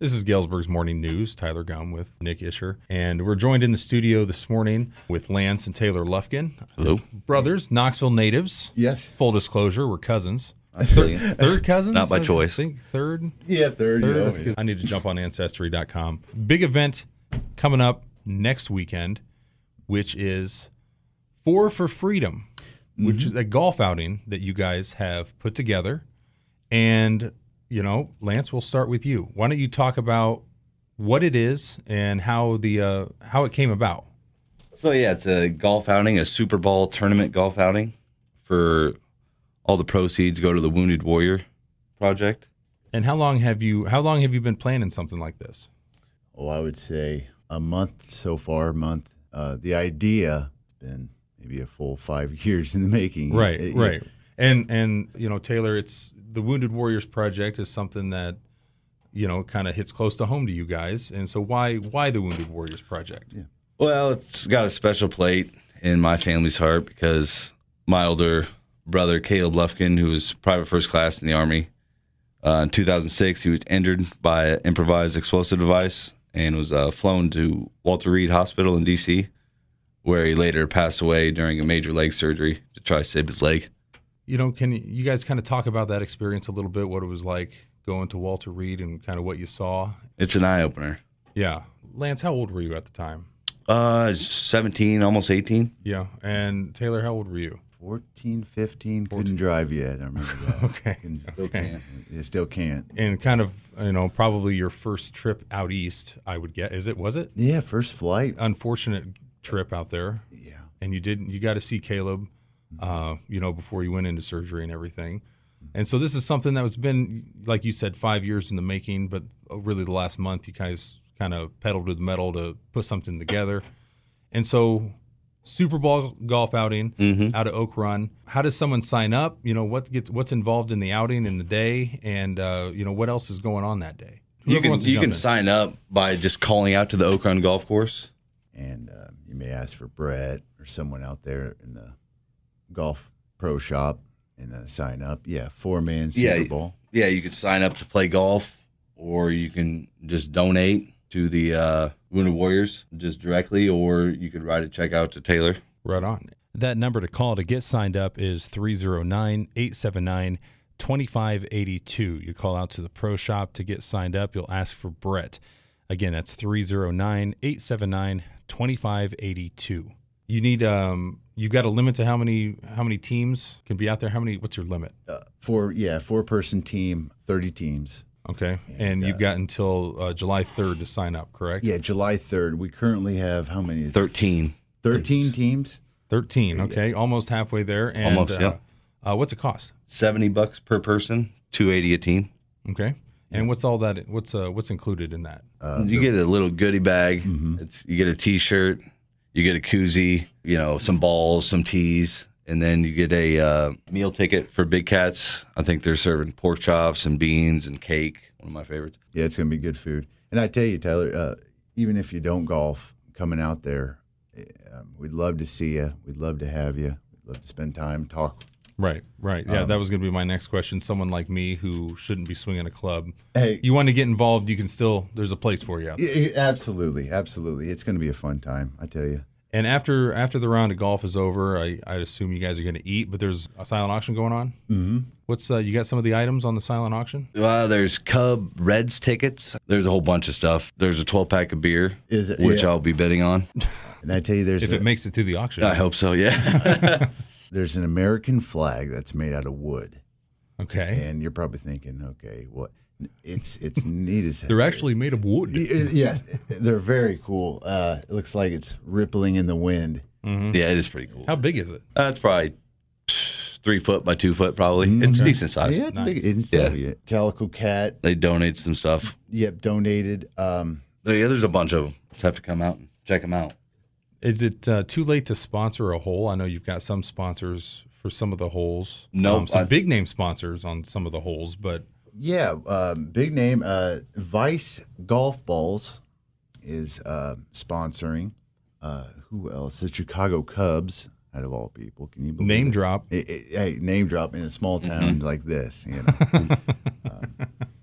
This is Galesburg's Morning News. Tyler Gum with Nick Isher. And we're joined in the studio this morning with Lance and Taylor Lufkin. Hello. Brothers, Knoxville natives. Yes. Full disclosure, we're cousins. Third cousins? Not by choice. I think third. Yeah, third. Third. Yeah. That's 'cause I need to jump on Ancestry.com. Big event coming up next weekend, which is Four for Freedom, which is a golf outing that you guys have put together. And, you know, Lance, we'll start with you. Why don't you talk about what it is and how it came about? So yeah, it's a golf outing, a Super Bowl tournament golf outing. For all the proceeds go to the Wounded Warrior Project. And how long have you been planning something like this? Oh, I would say a month so far. The idea has been maybe a full 5 years in the making. Right, right. And you know, Taylor, it's the Wounded Warriors Project is something that, you know, kind of hits close to home to you guys. And so why the Wounded Warriors Project? Yeah. Well, it's got a special plate in my family's heart because my older brother, Caleb Lufkin, who was private first class in the Army, in 2006, he was injured by an improvised explosive device and was flown to Walter Reed Hospital in D.C., where he later passed away during a major leg surgery to try to save his leg. You know, can you guys kind of talk about that experience a little bit, what it was like going to Walter Reed and kind of what you saw? It's an eye-opener. Yeah. Lance, how old were you at the time? 17, almost 18. Yeah. And Taylor, how old were you? 14, 15, couldn't drive yet. I remember that. Okay. Still can't. You still can't. And kind of, you know, probably your first trip out east, I would get. Was it? Yeah, first flight. Unfortunate trip out there. Yeah. And you got to see Caleb, you know, before you went into surgery and everything. And so this is something that was been, like you said, 5 years in the making, but really the last month you guys kind of pedaled to the metal to put something together. And so Super Bowl golf outing out of Oak Run. How does someone sign up? You know, what's involved in the outing and the day, and you know, what else is going on that day? You Whoever wants to can jump in. sign up by just calling out to the Oak Run Golf Course. And you may ask for Brett or someone out there in the golf pro shop and sign up. Yeah, 4-man Super Bowl. Yeah, you could sign up to play golf, or you can just donate to the Wounded Warriors just directly, or you could write a check out to Taylor. Right on. That number to call to get signed up is 309-879-2582. You call out to the pro shop to get signed up. You'll ask for Brett. Again, that's 309-879-2582. You need you've got a limit to how many teams can be out there. What's your limit? 4-person team, 30 teams. Okay. And you've got until July 3rd to sign up, correct? Yeah, July 3rd. We currently have how many? 13. 13 teams. 13. Okay. Almost halfway there. And, Almost, yeah. What's it cost? $70 per person, $280 a team. Okay. And what's all that? What's included in that? You get a little goodie bag. You get a T-shirt. You get a koozie. You know, some balls, some tees. And then you get a meal ticket for Big Cats. I think they're serving pork chops and beans and cake. One of my favorites. Yeah, it's going to be good food. And I tell you, Tyler, even if you don't golf, coming out there, we'd love to see you. We'd love to have you. We'd love to spend time, talk. Right. Yeah, that was going to be my next question. Someone like me who shouldn't be swinging a club. Hey, you want to get involved, you can still, there's a place for you out there. Absolutely. It's going to be a fun time, I tell you. And after the round of golf is over, I assume you guys are going to eat, but there's a silent auction going on? Mm-hmm. What's you got some of the items on the silent auction? Well, there's Cub Reds tickets. There's a whole bunch of stuff. There's a 12-pack of beer, Is it? which Yeah. I'll be bidding on. And I tell you, If it makes it to the auction. I hope so, yeah. there's an American flag that's made out of wood. Okay. And you're probably thinking, okay, what? It's neat as heck. They're actually made of wood. Yes, they're very cool. It looks like it's rippling in the wind. Mm-hmm. Yeah, it is pretty cool. How big is it? It's probably 3 foot by 2 foot, probably. It's decent size. Yeah, it's Nice. big. It's Calico Cat. They donate some stuff. Yep, donated. Yeah, there's a bunch of them. Just have to come out and check them out. Is it too late to sponsor a hole? I know you've got some sponsors for some of the holes. Nope, some big name sponsors on some of the holes, but Yeah, big name. Vice Golf Balls is sponsoring. Who else? The Chicago Cubs, out of all people. Can you believe name it? drop. Hey, name drop in a small town like this. You know.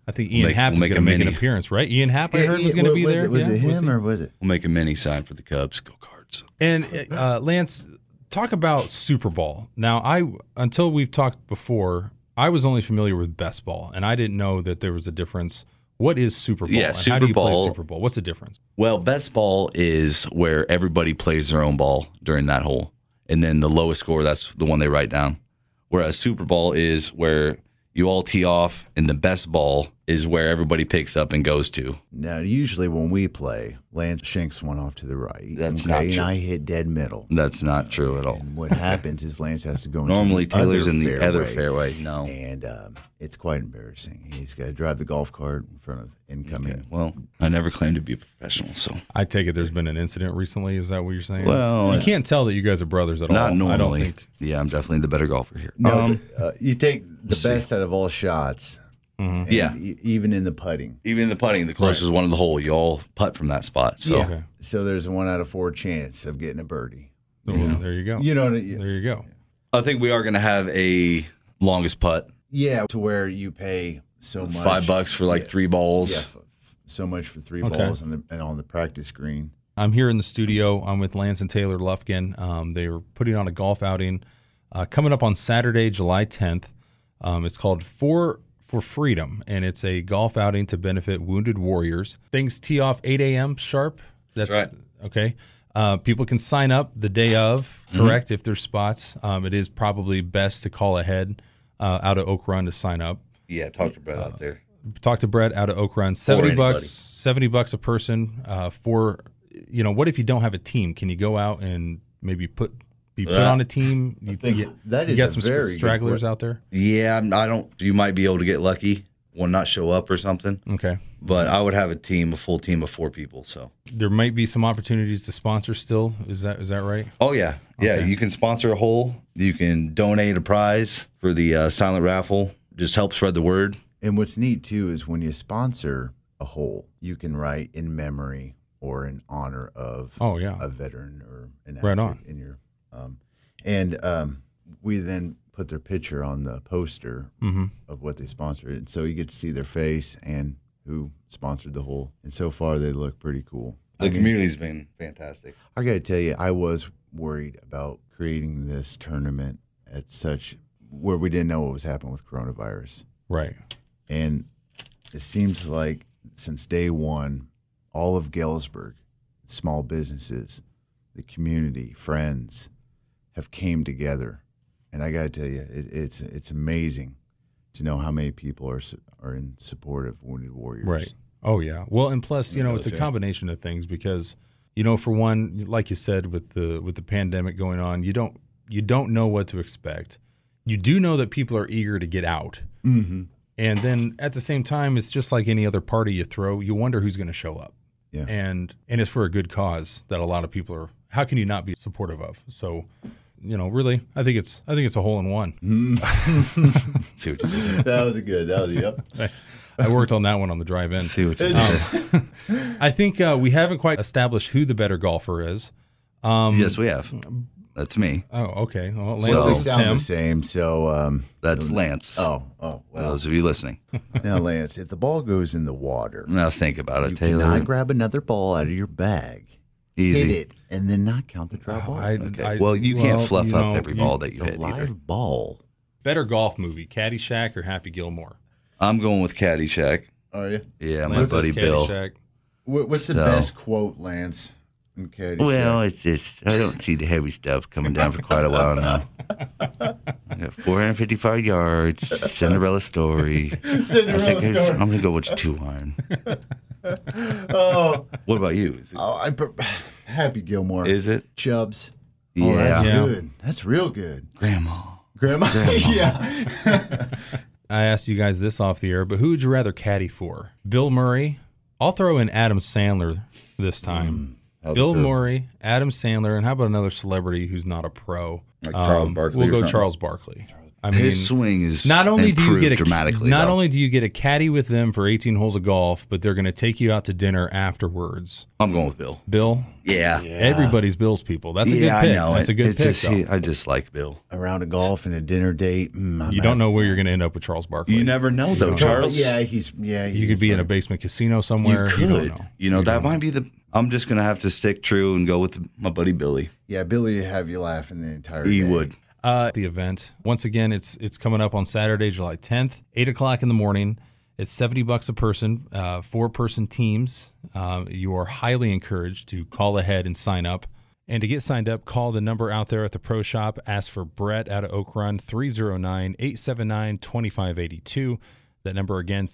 I think Ian Happ is make going to a make an mini. appearance, right? Ian Happ, I heard, was going to be there. Was Yeah, it him or was it? We'll make a mini sign for the Cubs. Go Cards. And Lance, talk about Super Bowl. Now, until we've talked before, I was only familiar with best ball, and I didn't know that there was a difference. What is Super Bowl? Yeah, and Super how do you play Bowl- Super Bowl? What's the difference? Well, best ball is where everybody plays their own ball during that hole. And then the lowest score, that's the one they write down. Whereas Super Bowl is where you all tee off, and the best ball is where everybody picks up and goes to. Now, usually when we play, Lance shanks one off to the right. That's not And true. I hit dead middle. That's not true at all. And what happens is Lance has to go into Normally, the Taylor's other in the fairway, other fairway. No. and it's quite embarrassing. He's got to drive the golf cart in front of incoming. Okay. Well, I never claimed to be a professional, so I take it there's been an incident recently. Is that what you're saying? Well, you can't tell that you guys are brothers at all. not normally. I don't think. Yeah, I'm definitely the better golfer here. No, you take the see. best out of all shots. and Yeah. even in the putting. Even in the putting, the closest one to the hole, you all putt from that spot. So Yeah. Okay. So there's a 1 out of 4 chance of getting a birdie. Well, there you go. You know, There you go. I think we are going to have a longest putt. yeah, to where you pay so much. $5 for like 3 balls. Yeah, so much for 3 Okay. balls and on the practice green. I'm here in the studio. I'm with Lance and Taylor Lufkin. They were putting on a golf outing coming up on Saturday, July 10th. It's called For Freedom, and it's a golf outing to benefit wounded warriors. Things tee off 8 a.m. sharp. That's right. Okay. People can sign up the day of, correct, if there's spots. It is probably best to call ahead out of Oak Run to sign up. Yeah, talk to Brett out there. Talk to Brett out of Oak Run. $70, anybody. $70 a person for, what if you don't have a team? Can you go out and maybe be put on a team? You that you is got a some very good stragglers que- out there? Yeah, I don't. You might be able to get lucky, one not show up or something. Okay. But I would have a full team of 4 people. So. There might be some opportunities to sponsor still. Is that right? Oh yeah, yeah. Okay. You can sponsor a hole. You can donate a prize for the silent raffle. Just help spread the word. And what's neat too is when you sponsor a hole, you can write in memory or in honor of Oh, yeah. a veteran or an Right active in your we then put their picture on the poster of what they sponsored, and so you get to see their face and who sponsored the hole. And so far, they look pretty cool. The community's been fantastic. I got to tell you, I was worried about creating this tournament at such where we didn't know what was happening with coronavirus. Right. And it seems like since day one, all of Galesburg, small businesses, the community, friends, have came together. And I got to tell you, it's amazing to know how many people are in support of Wounded Warriors. Right. Oh, yeah. Well, and plus, it's a combination of things because, for one, like you said, with the pandemic going on, you don't know what to expect. You do know that people are eager to get out. Mm-hmm. And then at the same time, it's just like any other party you throw. You wonder who's going to show up. Yeah. And it's for a good cause that a lot of people are. How can you not be supportive of? So, really, I think it's a hole in one. See what you did. That was yep. I worked on that one on the drive in. See what you did. I think we haven't quite established who the better golfer is. Yes, we have. That's me. Oh, okay. Well, Well, Lance they is sound Tim. the same. So, That's Lance. oh, For well. those of you listening. Now, Lance, if the ball goes in the water, Now think about it, you Taylor. cannot grab another ball out of your bag, Easy. hit it, and then not count the drop ball. Okay. Well, you can't fluff up every ball that you It's a hit live either. ball. Better golf movie, Caddyshack or Happy Gilmore? I'm going with Caddyshack. Are you? Yeah, my Lance says buddy Bill. Caddyshack. What's the So- best quote, Lance? In Caddyshack? Well, it's just I don't see the heavy stuff coming down for quite a while now. I got 455 yards, Cinderella story. I'm gonna go with 2-iron. oh, What about you? Happy Gilmore. Is it? Chubbs? Yeah. Oh, that's Yeah. good. That's real good. Grandma. Grandma. yeah. I asked you guys this off the air, but who would you rather caddy for? Bill Murray? I'll throw in Adam Sandler this time. How's Bill it feel? Murray, Adam Sandler, and how about another celebrity who's not a pro? Like Charles Barkley We'll or go something? Charles Barkley. I mean, his swing is not only do you get dramatically. not only do you get a caddy with them for 18 holes of golf, but they're going to take you out to dinner afterwards. I'm going with Bill. Bill, Yeah. everybody's Bill's people. That's a good Yeah, pick. I know. That's a good pick. Just, though. I just like Bill. A round of golf and a dinner date. You don't know where you're going to end up with Charles Barkley. You never know, though, Charles. Yeah, You could be in a basement casino somewhere. You don't could. know. That might be the. I'm just gonna have to stick true and go with my buddy Billy. Yeah, Billy would have you laughing the entire He day. would. The event, once again, it's coming up on Saturday, July 10th, 8 o'clock in the morning. It's $70 a person, 4-person teams. You are highly encouraged to call ahead and sign up. And to get signed up, call the number out there at the Pro Shop. Ask for Brett out of Oak Run, 309-879-2582. That number again,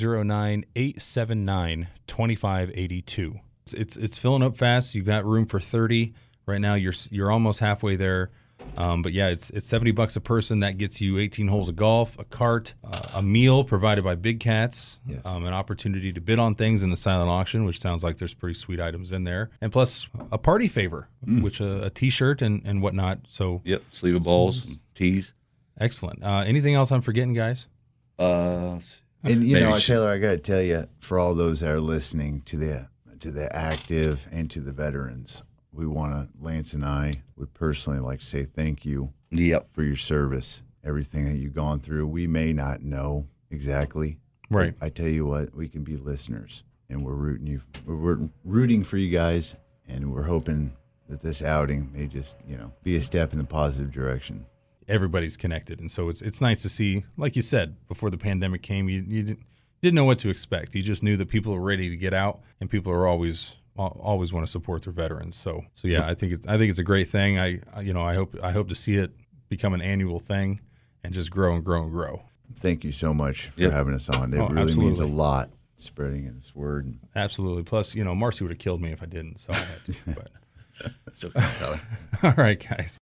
309-879-2582. It's filling up fast. You've got room for 30. Right now, you're almost halfway there. But yeah, it's $70 a person. That gets you 18 holes of golf, a cart, a meal provided by Big Cats, Yes. an opportunity to bid on things in the silent auction, which sounds like there's pretty sweet items in there, and plus a party favor, which a T-shirt and whatnot. So Yep. Sleeve of balls, some tees. excellent. Anything else I'm forgetting, guys? And Maybe Taylor, I got to tell you, for all those that are listening to the active and to the veterans, Lance and I would personally like to say thank you Yep. for your service, everything that you've gone through. We may not know exactly. Right. I tell you what, we can be listeners, and we're rooting for you guys, and we're hoping that this outing may just, be a step in the positive direction. Everybody's connected, and so it's nice to see. Like you said, before the pandemic came, you didn't know what to expect. You just knew that people are ready to get out, and people are always want to support their veterans. So yeah, I think it's a great thing. I hope to see it become an annual thing and just grow and grow and grow. Thank you so much for Yep. having us on. It really absolutely. means a lot, spreading this word. Absolutely. Plus, Marcy would have killed me if I didn't. So I had to. But Still kind of all right, guys.